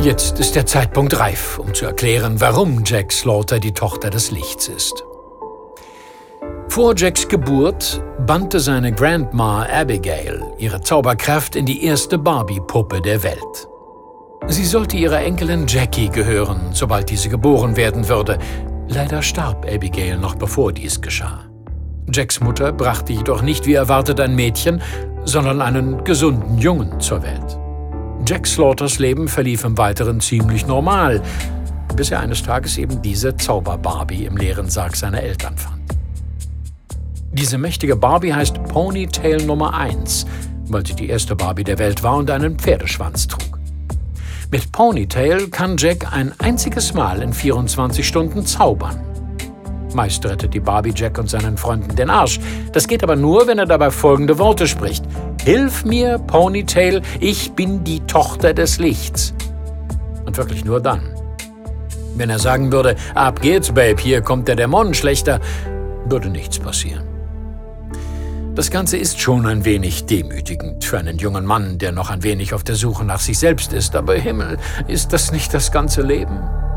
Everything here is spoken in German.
Jetzt ist der Zeitpunkt reif, um zu erklären, warum Jack Slaughter die Tochter des Lichts ist. Vor Jacks Geburt bannte seine Grandma Abigail ihre Zauberkraft in die erste Barbie-Puppe der Welt. Sie sollte ihrer Enkelin Jackie gehören, sobald diese geboren werden würde. Leider starb Abigail noch bevor dies geschah. Jacks Mutter brachte jedoch nicht wie erwartet ein Mädchen, sondern einen gesunden Jungen zur Welt. Jack Slaughters Leben verlief im Weiteren ziemlich normal, bis er eines Tages eben diese Zauber-Barbie im leeren Sarg seiner Eltern fand. Diese mächtige Barbie heißt Ponytail Nummer 1, weil sie die erste Barbie der Welt war und einen Pferdeschwanz trug. Mit Ponytail kann Jack ein einziges Mal in 24 Stunden zaubern. Meist rettet die Barbie Jack und seinen Freunden den Arsch. Das geht aber nur, wenn er dabei folgende Worte spricht: Hilf mir, Ponytail, ich bin die Tochter des Lichts. Und wirklich nur dann. Wenn er sagen würde, ab geht's, Babe, hier kommt der Dämonenschlechter, würde nichts passieren. Das Ganze ist schon ein wenig demütigend für einen jungen Mann, der noch ein wenig auf der Suche nach sich selbst ist. Aber Himmel, ist das nicht das ganze Leben?